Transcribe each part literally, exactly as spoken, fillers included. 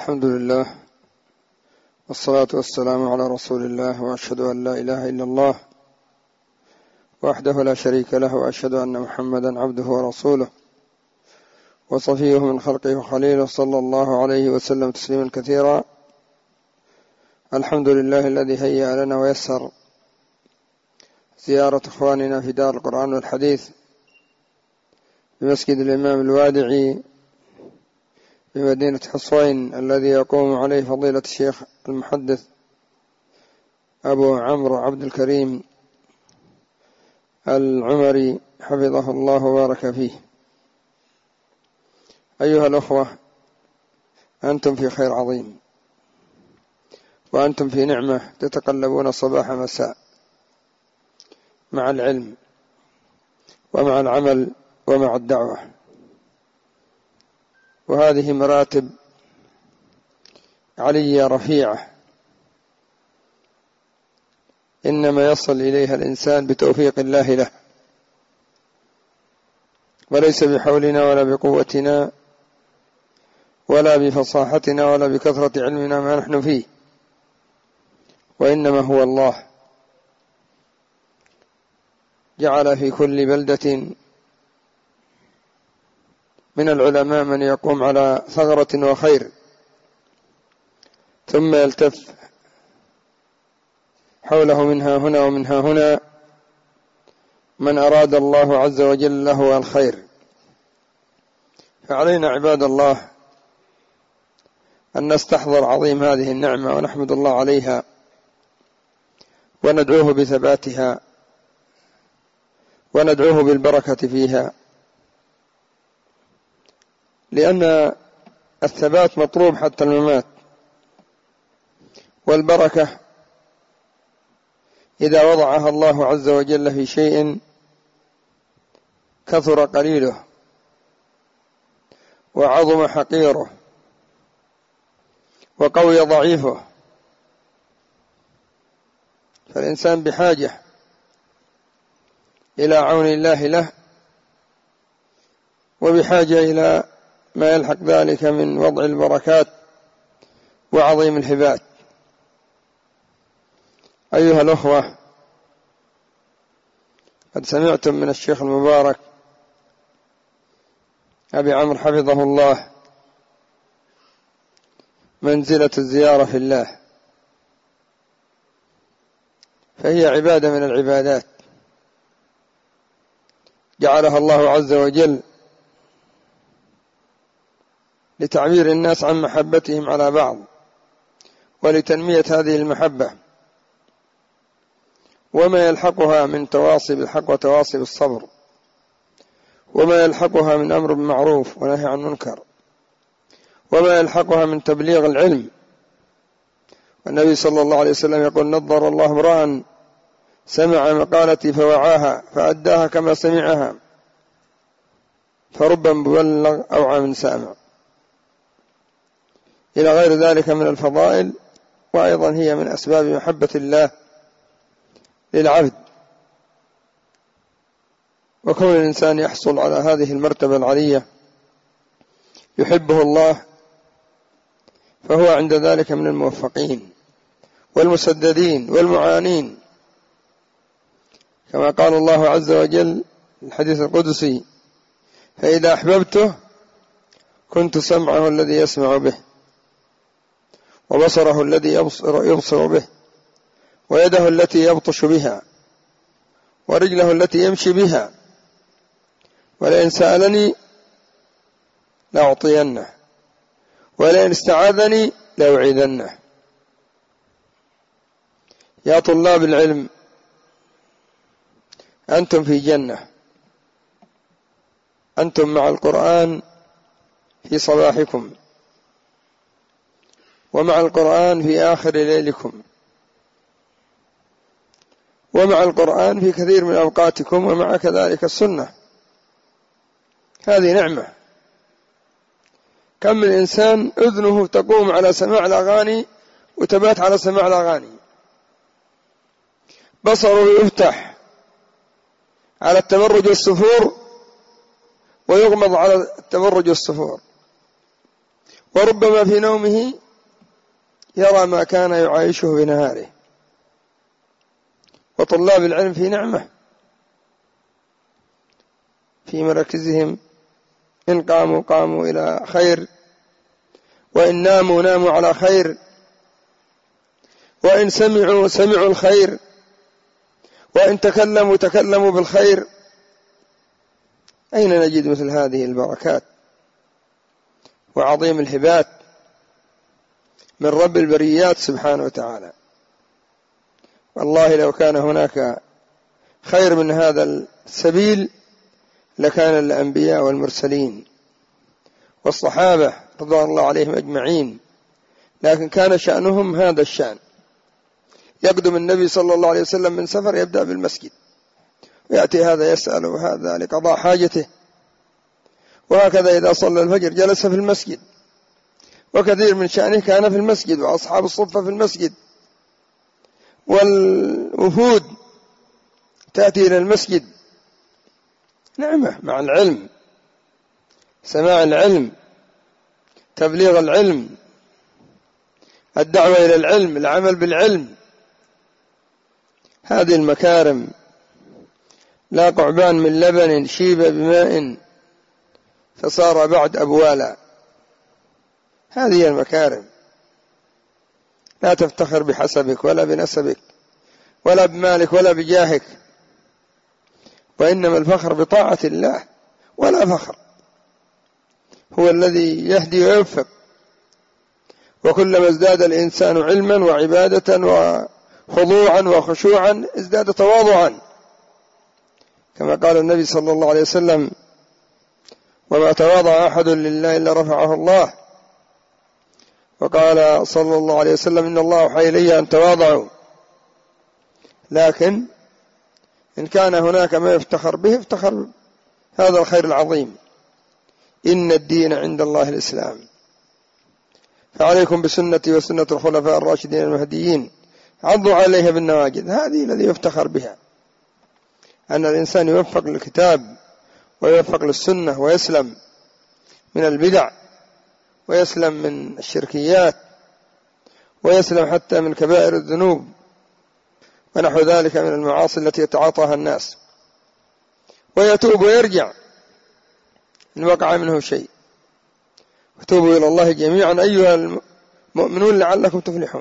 الحمد لله والصلاة والسلام على رسول الله، وأشهد أن لا إله إلا الله وحده لا شريك له، وأشهد أن محمدا عبده ورسوله وصفيه من خلقه وخليله، صلى الله عليه وسلم تسليما كثيرا. الحمد لله الذي هيأ لنا ويسر زيارة إخواننا في دار القرآن والحديث بمسجد الإمام الوادعي بمدينة حصين، الذي يقوم عليه فضيلة الشيخ المحدث أبو عمرو عبد الكريم العمري حفظه الله وبارك فيه. أيها الأخوة، أنتم في خير عظيم، وأنتم في نعمة تتقلبون صباح مساء مع العلم ومع العمل ومع الدعوة، وهذه مراتب علية رفيعة إنما يصل إليها الإنسان بتوفيق الله له، وليس بحولنا ولا بقوتنا ولا بفصاحتنا ولا بكثرة علمنا ما نحن فيه، وإنما هو الله جعل في كل بلدة من العلماء من يقوم على ثغرة وخير، ثم يلتف حوله منها هنا ومنها هنا من أراد الله عز وجل له الخير. فعلينا عباد الله أن نستحضر عظيم هذه النعمة ونحمد الله عليها، وندعوه بثباتها، وندعوه بالبركة فيها، لأن الثبات مطلوب حتى الممات، والبركة إذا وضعها الله عز وجل في شيء كثر قليله وعظم حقيره وقوي ضعيفه، فالإنسان بحاجة إلى عون الله له، وبحاجة إلى ما يلحق ذلك من وضع البركات وعظيم الهبات. أيها الأخوة، قد سمعتم من الشيخ المبارك أبي عمرو حفظه الله منزلة الزيارة في الله، فهي عبادة من العبادات جعلها الله عز وجل لتعبير الناس عن محبتهم على بعض، ولتنمية هذه المحبة وما يلحقها من تواصي بالحق وتواصي بالصبر، وما يلحقها من أمر بالمعروف ونهي عن منكر، وما يلحقها من تبليغ العلم. والنبي صلى الله عليه وسلم يقول: نظر الله امرأ سمع مقالتي فوعاها فأداها كما سمعها، فرب مبلغ أوعى من سامع، إلى غير ذلك من الفضائل. وأيضا هي من أسباب محبة الله للعبد، وكون الإنسان يحصل على هذه المرتبة العلية يحبه الله، فهو عند ذلك من الموفقين والمسددين والمعانين، كما قال الله عز وجل في الحديث القدسي: فإذا أحببته كنت سمعه الذي يسمع به، وبصره الذي يبصر, يبصر به، ويده التي يبطش بها، ورجله التي يمشي بها، ولئن سألني لأعطينه، ولئن استعاذني لأعيذنه. يا طلاب العلم، أنتم في جنة، أنتم مع القرآن في صباحكم، ومع القرآن في آخر ليلكم، ومع القرآن في كثير من أوقاتكم، ومع كذلك السنة. هذه نعمة. كم من إنسان أذنه تقوم على سماع الأغاني وتبات على سماع الأغاني، بصره يفتح على التبرج والسفور ويغمض على التبرج والسفور، وربما في نومه يرى ما كان يعايشه بنهاره. وطلاب العلم في نعمة في مراكزهم، إن قاموا قاموا إلى خير، وإن ناموا ناموا على خير، وإن سمعوا سمعوا الخير، وإن تكلموا تكلموا بالخير. أين نجد مثل هذه البركات وعظيم الهبات من رب البريات سبحانه وتعالى؟ والله لو كان هناك خير من هذا السبيل لكان الأنبياء والمرسلين والصحابة رضوان الله عليهم أجمعين، لكن كان شأنهم هذا الشأن. يقدم النبي صلى الله عليه وسلم من سفر يبدأ بالمسجد، ويأتي هذا يسأل وهذا لقضاء حاجته، وهكذا إذا صلى الفجر جلس في المسجد. وكثير من شأنه كان في المسجد، وأصحاب الصفة في المسجد، والوفود تأتي إلى المسجد. نعمة مع العلم، سماع العلم، تبليغ العلم، الدعوة إلى العلم، العمل بالعلم. هذه المكارم لا قعبان من لبن شيب بماء فصار بعد أبوالا. هذه المكارم. لا تفتخر بحسبك ولا بنسبك ولا بمالك ولا بجاهك، وإنما الفخر بطاعة الله. ولا فخر، هو الذي يهدي ويوفق. وكلما ازداد الإنسان علما وعبادة وخضوعا وخشوعا ازداد تواضعا، كما قال النبي صلى الله عليه وسلم: وما تواضع أحد لله إلا رفعه الله. وقال صلى الله عليه وسلم: إن الله أوحى إلي أن تواضعوا. لكن إن كان هناك ما يفتخر به افتخر هذا الخير العظيم. إن الدين عند الله الإسلام، فعليكم بسنتي وسنة الخلفاء الراشدين المهديين، عضوا عليها بالنواجذ. هذه الذي يفتخر بها، أن الإنسان يوفق للكتاب ويوفق للسنة، ويسلم من البدع، ويسلم من الشركيات، ويسلم حتى من كبائر الذنوب ونحو ذلك من المعاصي التي يتعاطاها الناس، ويتوب ويرجع إن وقع منه شيء. وتوبوا إلى الله جميعا أيها المؤمنون لعلكم تفلحون.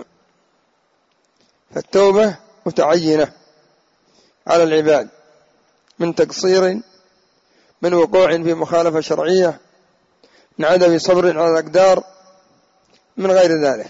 فالتوبة متعينة على العباد، من تقصير، من وقوع في مخالفة شرعية، من عدم صبر على الأقدار، من غير ذلك.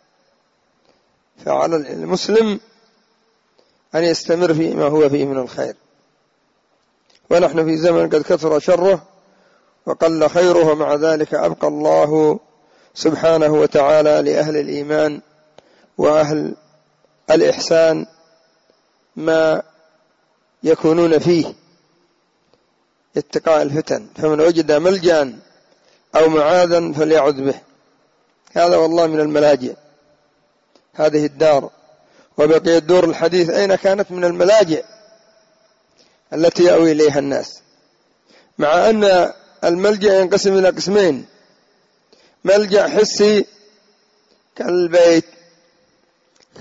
فعلى المسلم أن يستمر فيما هو فيه من الخير. ونحن في زمن قد كثر شره وقل خيره، ومع ذلك أبقى الله سبحانه وتعالى لأهل الإيمان وأهل الإحسان ما يكونون فيه اتقاء الفتن. فمن وجد ملجأ أو معاذا فليعذ به. هذا والله من الملاجئ هذه الدار. وبقي الدور الحديث أين كانت من الملاجئ التي يأوي إليها الناس، مع أن الملجأ ينقسم إلى قسمين: ملجأ حسي كالبيت، ك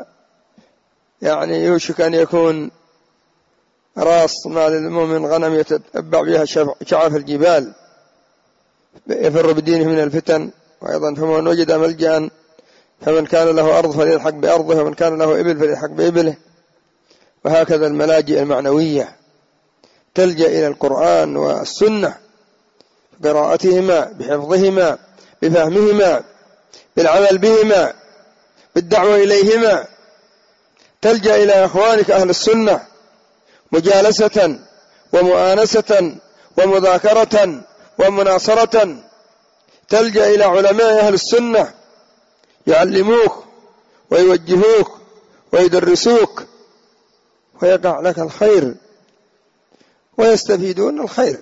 يعني يوشك أن يكون راس مال المؤمن غنم يتتبع بها شعاف الجبال يفر بدينه من الفتن. وأيضا فمن وجد ملجأ فمن كان له أرض فليلحق بأرضه، ومن كان له إبل فليلحق بإبله. وهكذا الملاجئ المعنوية تلجأ إلى القرآن والسنة بقراءتهما، بحفظهما، بفهمهما، بالعمل بهما، بالدعوة إليهما. تلجأ إلى أخوانك أهل السنة مجالسة ومؤانسة ومذاكرة ومناصرة. تلجأ إلى علماء أهل السنة يعلموك ويوجهوك ويدرسوك، ويقع لك الخير ويستفيدون الخير.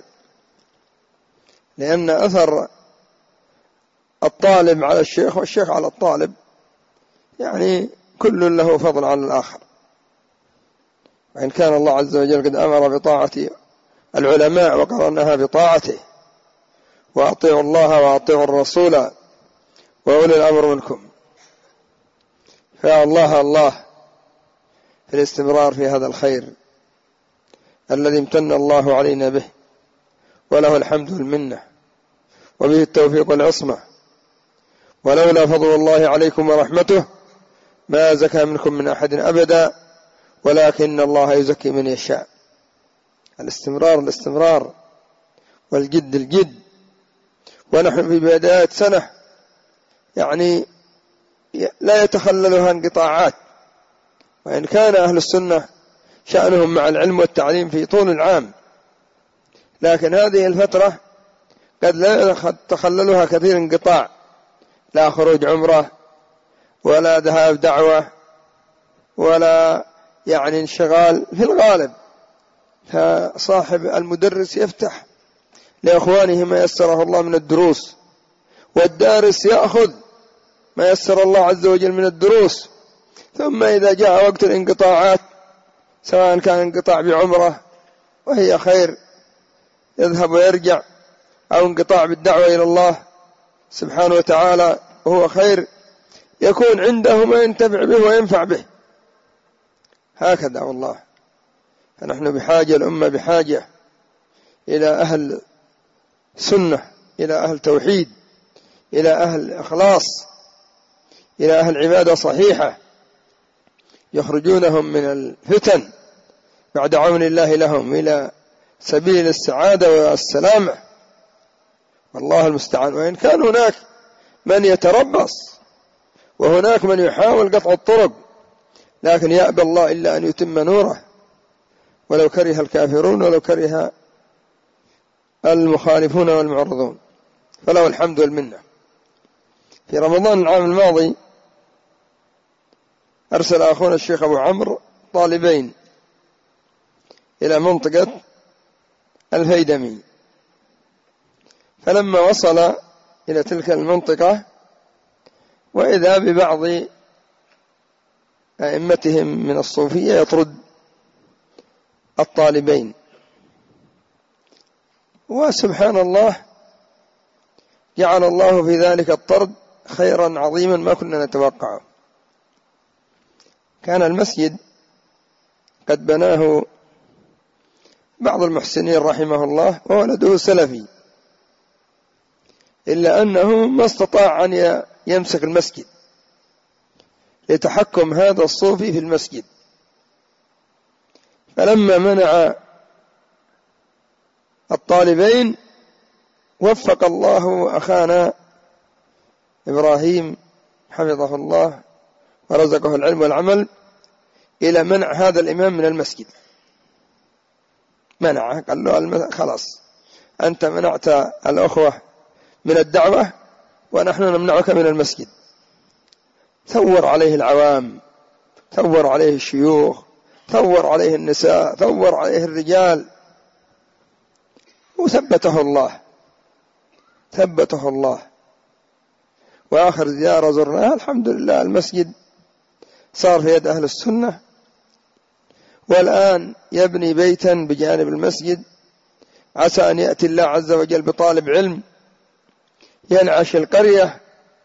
لأن أثر الطالب على الشيخ والشيخ على الطالب يعني كل له فضل على الآخر. وإن كان الله عز وجل قد أمر بطاعة العلماء وقرنها بطاعته: وأطيعوا الله وأطيعوا الرسول وأولي الأمر منكم. فالله الله في الاستمرار في هذا الخير الذي امتن الله علينا به، وله الحمد والمنة، وبه التوفيق والعصمة، ولولا فضل الله عليكم ورحمته ما زكى منكم من أحد أبدا، ولكن الله يزكي من يشاء. الاستمرار الاستمرار والجد الجد، ونحن في بداية سنة يعني لا يتخللها انقطاعات، وإن كان أهل السنة شأنهم مع العلم والتعليم في طول العام، لكن هذه الفترة قد لا يتخللها كثير انقطاع، لا خروج عمره ولا ذهاب دعوة ولا يعني انشغال في الغالب. فصاحب المدرس يفتح لأخوانه ما يسره الله من الدروس، والدارس يأخذ ما يسر الله عز وجل من الدروس، ثم إذا جاء وقت الانقطاعات سواء كان انقطاع بعمره وهي خير يذهب ويرجع، أو انقطاع بالدعوة إلى الله سبحانه وتعالى وهو خير، يكون عنده ما ينتفع به وينفع به. هكذا والله. فنحن بحاجة، الأمة بحاجة إلى أهل سنة، إلى أهل توحيد، إلى أهل إخلاص، إلى أهل عبادة صحيحة يخرجونهم من الفتن بعد عون الله لهم إلى سبيل السعادة والسلامة، والله المستعان. وإن كان هناك من يتربص وهناك من يحاول قطع الطرق، لكن يأبى الله إلا أن يتم نوره ولو كره الكافرون ولو كره المخالفون والمعرضون، فله الحمد والمنة. في رمضان العام الماضي أرسل أخونا الشيخ أبو عمرو طالبين إلى منطقة الهيدمي، فلما وصل إلى تلك المنطقة وإذا ببعض أئمتهم من الصوفية يطرد الطالبين، وسبحان الله جعل الله في ذلك الطرد خيرا عظيما ما كنا نتوقعه. كان المسجد قد بناه بعض المحسنين رحمه الله وولده سلفي، إلا أنه ما استطاع أن يمسك المسجد لتحكم هذا الصوفي في المسجد، فلما منع الطالبين وفق الله أخانا إبراهيم حفظه الله ورزقه العلم والعمل إلى منع هذا الإمام من المسجد. منعه، قال له خلاص أنت منعت الأخوة من الدعوة ونحن نمنعك من المسجد. ثور عليه العوام، ثور عليه الشيوخ، ثور عليه النساء، ثور عليه الرجال، وثبته الله ثبته الله. وآخر زيارة زرناها الحمد لله المسجد صار في يد أهل السنة، والآن يبني بيتا بجانب المسجد، عسى أن يأتي الله عز وجل بطالب علم ينعش القرية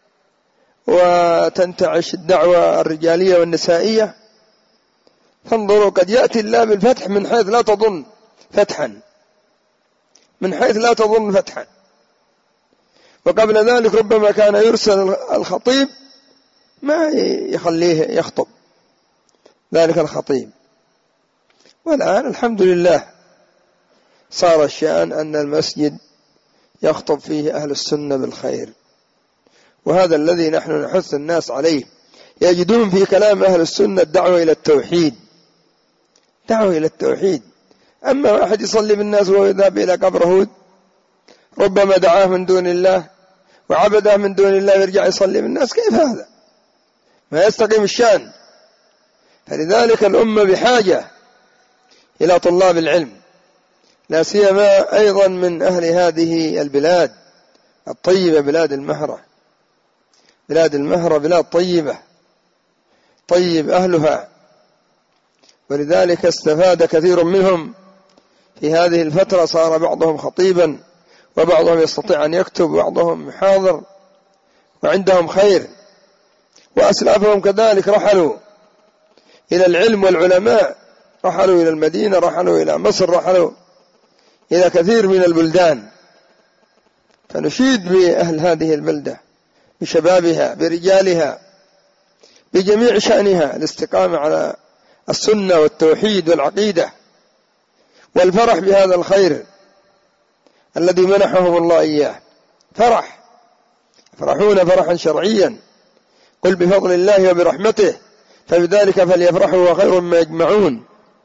وتنتعش الدعوة الرجالية والنسائية. فانظروا قد يأتي الله بالفتح من حيث لا تظن فتحا، من حيث لا تظن فتحا. وقبل ذلك ربما كان يرسل الخطيب ما يخليه يخطب ذلك الخطيب، والآن الحمد لله صار الشأن أن المسجد يخطب فيه أهل السنة بالخير، وهذا الذي نحن نحث الناس عليه. يجدون في كلام أهل السنة الدعوة إلى التوحيد، دعوة إلى التوحيد. أما واحد يصلي بالناس وهو يذهب إلى قبر هود ربما دعاه من دون الله وعبده من دون الله ويرجع يصلي بالناس، كيف هذا؟ ما يستقيم الشأن. فلذلك الأمة بحاجة إلى طلاب العلم، لا سيما أيضا من أهل هذه البلاد الطيبة، بلاد المهرة. بلاد المهرة بلاد طيبة طيب أهلها، ولذلك استفاد كثير منهم في هذه الفترة. صار بعضهم خطيبا، وبعضهم يستطيع أن يكتب، وبعضهم محاضر، وعندهم خير، وأسلافهم كذلك رحلوا إلى العلم والعلماء، رحلوا إلى المدينة، رحلوا إلى مصر، رحلوا إلى كثير من البلدان. فنشيد بأهل هذه البلدة بشبابها برجالها بجميع شأنها الاستقامة على السنة والتوحيد والعقيدة والفرح بهذا الخير الذي منحهم الله إياه. فرح يفرحون فرحا شرعيا، قل بفضل الله وبرحمته فبذلك فليفرحوا وخير ما يجمعون.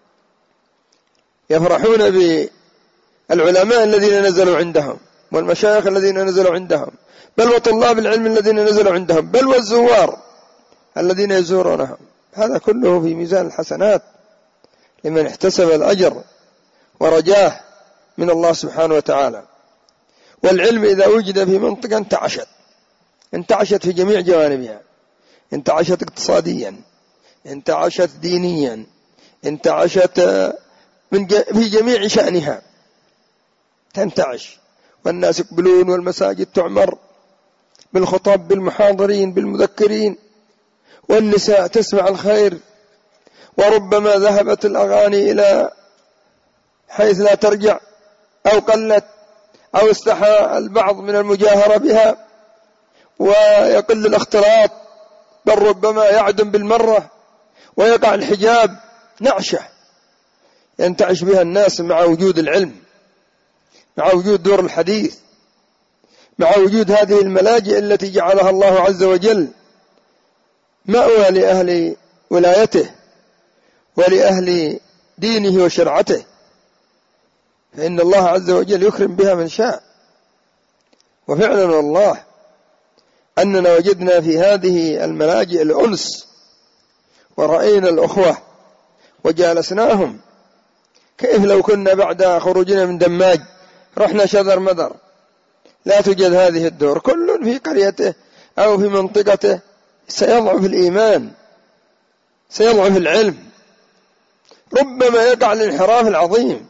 يفرحون بالعلماء الذين نزلوا عندهم والمشايخ الذين نزلوا عندهم، بل وطلاب العلم الذين نزلوا عندهم، بل والزوار الذين يزورونهم. هذا كله في ميزان الحسنات لمن احتسب الأجر ورجاه من الله سبحانه وتعالى. والعلم إذا وجد في منطقة انتعشت انتعشت في جميع جوانبها، انتعشت اقتصاديا، انتعشت دينيا، انتعشت من في جميع شأنها تنتعش، والناس يقبلون والمساجد تعمر بالخطب بالمحاضرين بالمذكرين، والنساء تسمع الخير، وربما ذهبت الأغاني إلى حيث لا ترجع أو قلت أو استحى البعض من المجاهرة بها ويقل الاختلاط، بل ربما يعدم بالمرة ويقع الحجاب نعشة ينتعش بها الناس مع وجود العلم، مع وجود دور الحديث، مع وجود هذه الملاجئ التي جعلها الله عز وجل مأوى لأهل ولايته ولأهل دينه وشرعته، فإن الله عز وجل يكرم بها من شاء. وفعلا والله أننا وجدنا في هذه الملاجئ الأنس، ورأينا الأخوة وجالسناهم، كيف لو كنا بعد خروجنا من دماج رحنا شذر مذر لا توجد هذه الدور، كل في قريته أو في منطقته سيضعف الإيمان، سيضعف العلم، ربما يقع الانحراف العظيم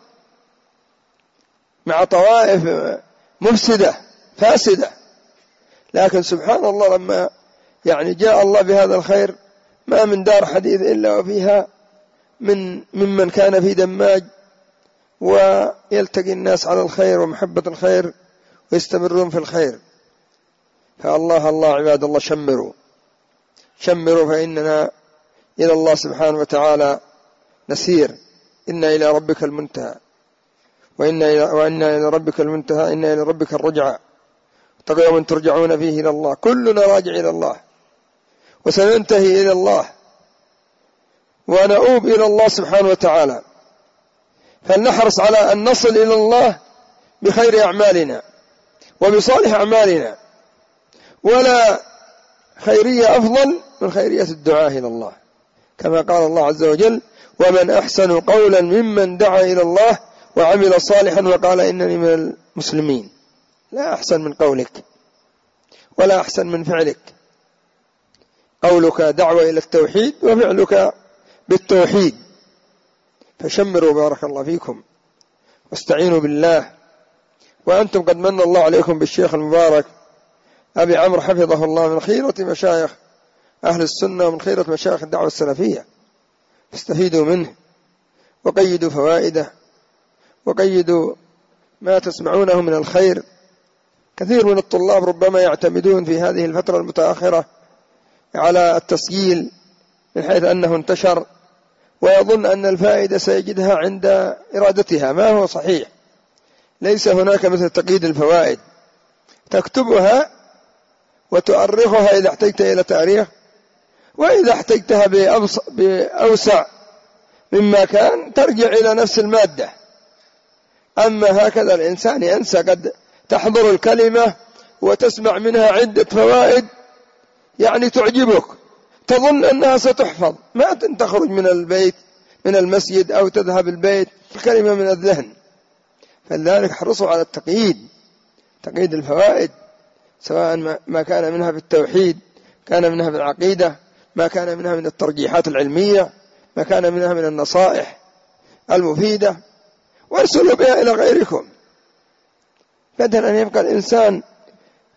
مع طوائف مفسدة فاسدة. لكن سبحان الله لما يعني جاء الله بهذا الخير ما من دار حديث إلا وفيها من ممن كان في دماج، ويلتقي الناس على الخير ومحبة الخير ويستمرون في الخير. فالله الله عباد الله شمروا شمروا فإننا إلى الله سبحانه وتعالى نسير، إن إلى ربك المنتهى وإن إلى, وإن إلى ربك المنتهى إن إلى ربك الرجعى اتقوا يوما ترجعون فيه إلى الله. كلنا راجع إلى الله وسننتهي إلى الله ونؤوب إلى الله سبحانه وتعالى، فلنحرص على أن نصل إلى الله بخير أعمالنا وبصالح أعمالنا، ولا خيرية أفضل من خيرية الدعاء إلى الله، كما قال الله عز وجل: ومن أحسن قولا ممن دعا إلى الله وعمل صالحا وقال إنني من المسلمين. لا أحسن من قولك ولا أحسن من فعلك، قولك دعوة إلى التوحيد وفعلك بالتوحيد. فشمروا بارك الله فيكم واستعينوا بالله، وأنتم قد من الله عليكم بالشيخ المبارك أبي عمرو حفظه الله من خيرة مشايخ أهل السنة ومن خيرة مشايخ الدعوة السلفية، فاستفيدوا منه وقيدوا فوائده وقيدوا ما تسمعونه من الخير. كثير من الطلاب ربما يعتمدون في هذه الفترة المتأخرة على التسجيل من حيث أنه انتشر، ويظن أن الفائدة سيجدها عند إرادتها. ما هو صحيح، ليس هناك مثل تقييد الفوائد، تكتبها وتؤرخها إذا احتجت إلى تاريخ، وإذا احتجتها بأوسع مما كان ترجع إلى نفس المادة. أما هكذا الإنسان ينسى، قد تحضر الكلمة وتسمع منها عدة فوائد يعني تعجبك، تظن أنها ستحفظ، ما تخرج من البيت من المسجد أو تذهب البيت الكلمة من الذهن. فلذلك حرصوا على التقييد، تقييد الفوائد، سواء ما كان منها في التوحيد، كان منها في العقيدة، ما كان منها من الترجيحات العلمية، ما كان منها من النصائح المفيدة، وارسلوا بها إلى غيركم، بدل أن يبقى الإنسان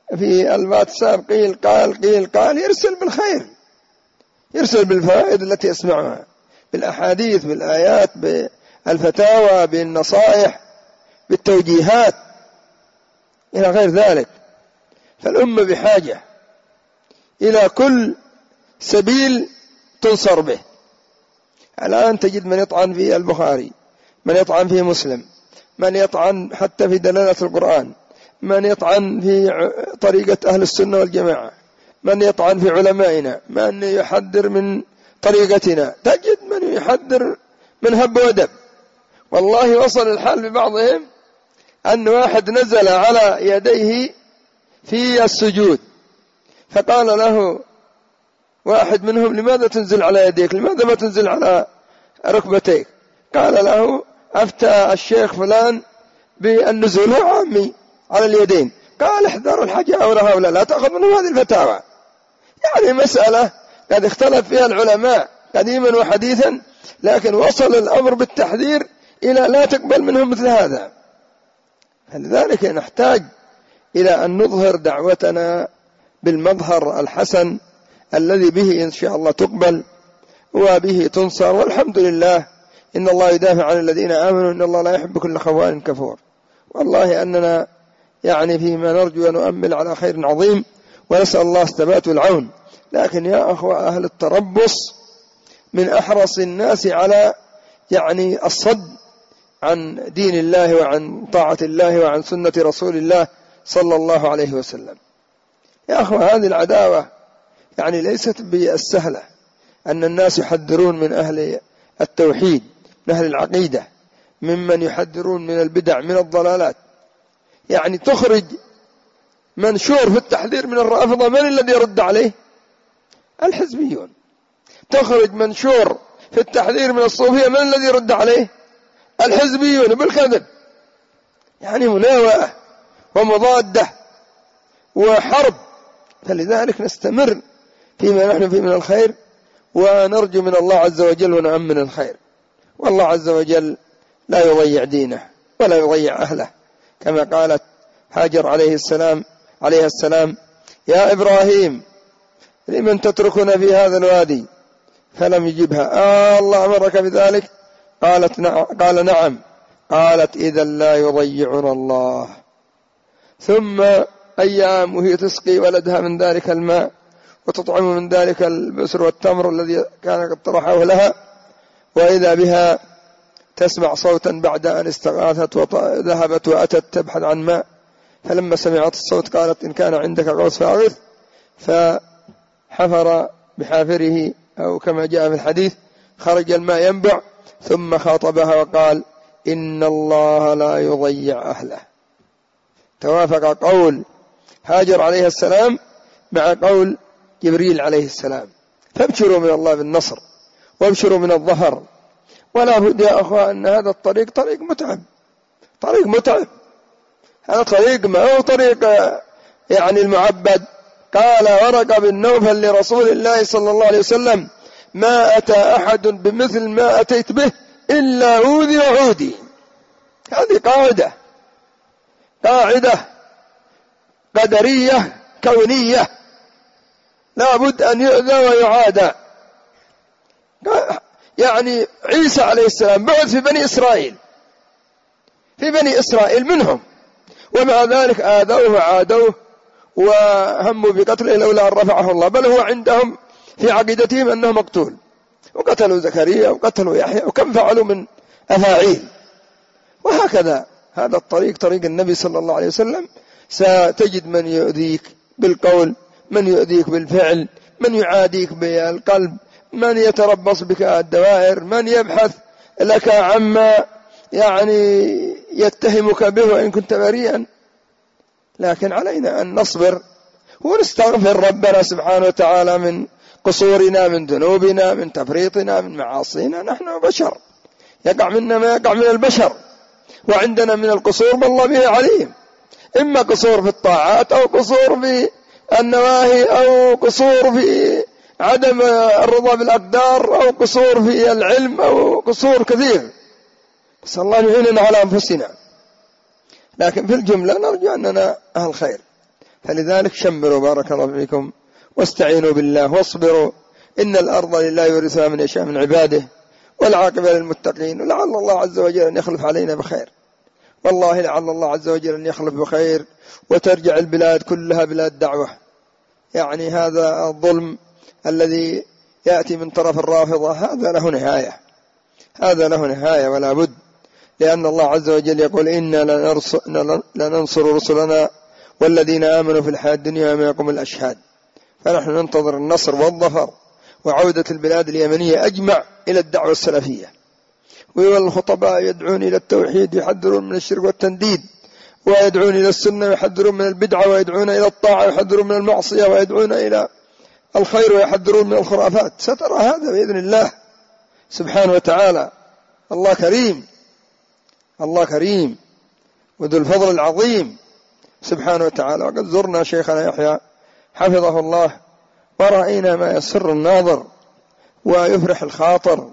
في الواتساب قيل قال قيل قال، يرسل بالخير، يرسل بالفوائد التي يسمعها، بالأحاديث، بالآيات، بالفتاوى، بالنصائح، بالتوجيهات إلى غير ذلك. فالأمة بحاجة إلى كل سبيل تنصر به. الآن تجد من يطعن في البخاري، من يطعن في مسلم، من يطعن حتى في دلالة القرآن، من يطعن في طريقة أهل السنة والجماعة، من يطعن في علمائنا، من يحذر من طريقتنا، تجد من يحذر من هب ودب. والله وصل الحال ببعضهم أن واحد نزل على يديه في السجود، فقال له واحد منهم: لماذا تنزل على يديك؟ لماذا ما تنزل على ركبتيك؟ قال له: أفتى الشيخ فلان بالنزول عامي على اليدين. قال: احذروا الحجاء هؤلاء، لا تأخذ منهم هذه الفتاوى. يعني مسألة قد اختلف فيها العلماء قديما وحديثا، لكن وصل الأمر بالتحذير إلى لا تقبل منهم مثل هذا. فلذلك نحتاج إلى أن نظهر دعوتنا بالمظهر الحسن الذي به إن شاء الله تقبل وبه تنصر. والحمد لله، إن الله يدافع عن الذين آمنوا، إن الله لا يحب كل خوان كفور. والله أننا يعني فيما نرجو ونؤمل على خير عظيم، ونسأل الله الثبات والعون. لكن يا أخوة، أهل التربص من أحرص الناس على يعني الصد عن دين الله وعن طاعة الله وعن سنة رسول الله صلى الله عليه وسلم. يا أخوة، هذه العداوة يعني ليست بالسهلة، أن الناس يحذرون من أهل التوحيد، من أهل العقيدة، ممن يحذرون من البدع، من الضلالات. يعني تخرج منشور في التحذير من الرافضة، من الذي يرد عليه؟ الحزبيون. تخرج منشور في التحذير من الصوفية، من الذي يرد عليه؟ الحزبيون بالكذب. يعني مناوئة ومضادة وحرب. فلذلك نستمر فيما نحن فيه من الخير، ونرجو من الله عز وجل ونؤمن الخير. والله عز وجل لا يضيع دينه ولا يضيع أهله، كما قالت هاجر عليه السلام عليه السلام: يا إبراهيم، لمن تتركنا في هذا الوادي؟ فلم يجبها. آه الله أمرك بذلك؟ قالت نعم. قال نعم. قالت: إذا لا يضيعنا الله. ثم أيام وهي تسقي ولدها من ذلك الماء، وتطعم من ذلك البسر والتمر الذي كان قد طرحه لها، وإذا بها تسمع صوتا بعد أن استغاثت وذهبت وأتت تبحث عن ماء. فلما سمعت الصوت قالت: إن كان عندك غوث فأغث. فحفر بحافره، أو كما جاء في الحديث: خرج الماء ينبع. ثم خاطبها وقال: إن الله لا يضيع أهله. توافق قول هاجر عليه السلام مع قول جبريل عليه السلام. فابشروا من الله بالنصر، وابشروا من الظهر. ولا بد يا أخوة أن هذا الطريق طريق متعب، طريق متعب. هذا طريق ما هو طريق يعني المعبد. قال ورقة بن نوفل لرسول الله صلى الله عليه وسلم: ما أتى أحد بمثل ما أتيت به إلا أوذي وعودي. هذه قاعدة قاعدة قدرية كونية، لا بد أن يؤذى ويعادى. يعني عيسى عليه السلام بعث في بني إسرائيل، في بني إسرائيل منهم، ومع ذلك آذوه وعادوه وهموا بقتله لولا أن رفعه الله. بل هو عندهم في عقيدتهم أنه مقتول، وقتلوا زكريا وقتلوا يحيى، وكم فعلوا من أفاعيل. وهكذا هذا الطريق طريق النبي صلى الله عليه وسلم. ستجد من يؤذيك بالقول، من يؤذيك بالفعل، من يعاديك بالقلب، من يتربص بك الدوائر، من يبحث لك عما يعني يتهمك به وإن كنت بريئا. لكن علينا أن نصبر ونستغفر ربنا سبحانه وتعالى من قصورنا، من ذنوبنا، من تفريطنا، من معاصينا. نحن بشر، يقع منا ما يقع من البشر، وعندنا من القصور ما الله به عليم، إما قصور في الطاعات، أو قصور في النواهي، أو قصور في عدم الرضا بالأقدار، أو قصور في العلم، أو قصور كثير. بس الله يعيننا على أنفسنا. لكن في الجملة نرجو أننا أهل خير. فلذلك شمروا بارك الله فيكم، واستعينوا بالله واصبروا، إن الأرض لله يورثها من يشاء من عباده والعاقبة للمتقين، ولعل الله عز وجل أن يخلف علينا بخير، والله لعل الله عز وجل أن يخلف بخير وترجع البلاد كلها بلاد دعوة. يعني هذا الظلم الذي يأتي من طرف الرافضة هذا له نهاية، هذا له نهاية ولا بد، لأن الله عز وجل يقول إنا لننصر رسلنا والذين آمنوا في الحياة الدنيا وما يقوم الأشهاد. فنحن ننتظر النصر والظفر وعودة البلاد اليمنية أجمع إلى الدعوة السلفية، والخطباء يدعون إلى التوحيد يحذرون من الشرك والتنديد، ويدعون إلى السنة ويحذرون من البدعة، ويدعون إلى الطاعة ويحذرون من المعصية، ويدعون إلى الخير ويحذرون من الخرافات. سترى هذا بإذن الله سبحانه وتعالى. الله كريم، الله كريم وذو الفضل العظيم سبحانه وتعالى. وقد زرنا شيخنا يحيى حفظه الله ورأينا ما يسر الناظر ويفرح الخاطر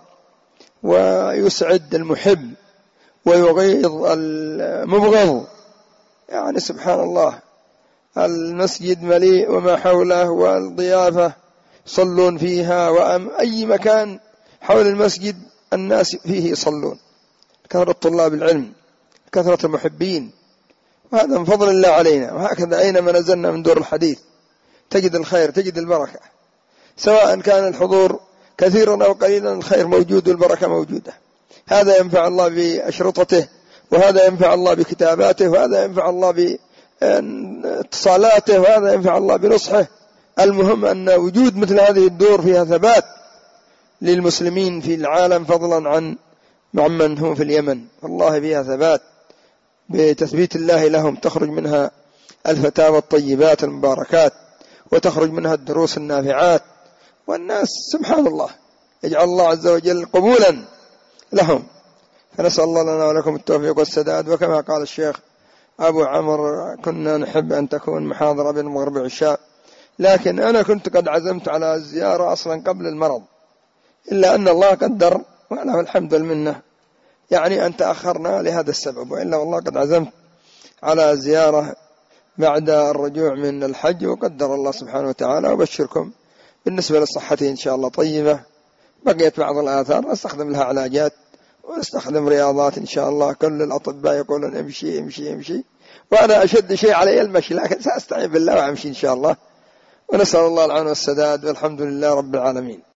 ويسعد المحب ويغيظ المبغض. يعني سبحان الله، المسجد مليء وما حوله، والضيافة يصلون فيها، وأي مكان حول المسجد الناس فيه يصلون، كثرة طلاب العلم، كثرة المحبين، وهذا من فضل الله علينا. وهكذا أينما نزلنا من دور الحديث تجد الخير، تجد البركة، سواء كان الحضور كثيرا أو قليلا، الخير موجود والبركة موجودة. هذا ينفع الله بأشرطته، وهذا ينفع الله بكتاباته، وهذا ينفع الله باتصالاته، وهذا ينفع الله بنصحه. المهم أن وجود مثل هذه الدور فيها ثبات للمسلمين في العالم، فضلا عن من هم في اليمن، والله فيها ثبات بتثبيت الله لهم، تخرج منها الفتاوى الطيبات المباركات، وتخرج منها الدروس النافعات، والناس سبحان الله يجعل الله عز وجل قبولا لهم. فنسأل الله لنا ولكم التوفيق والسداد. وكما قال الشيخ أبو عمر، كنا نحب أن تكون محاضرة بين المغرب والعشاء، لكن أنا كنت قد عزمت على الزيارة أصلا قبل المرض، إلا أن الله قدر وله الحمد والمنة، يعني أن تأخرنا لهذا السبب، وإلا والله قد عزمت على زيارة بعد الرجوع من الحج، وقدر الله سبحانه وتعالى. وبشركم بالنسبة لصحتي إن شاء الله طيبة، بقيت بعض الآثار نستخدم لها علاجات ونستخدم رياضات إن شاء الله. كل الأطباء يقولون امشي امشي امشي، وأنا أشد شيء علي المشي، لكن سأستعين بالله وأمشي إن شاء الله. ونسأل الله العون والسداد، والحمد لله رب العالمين.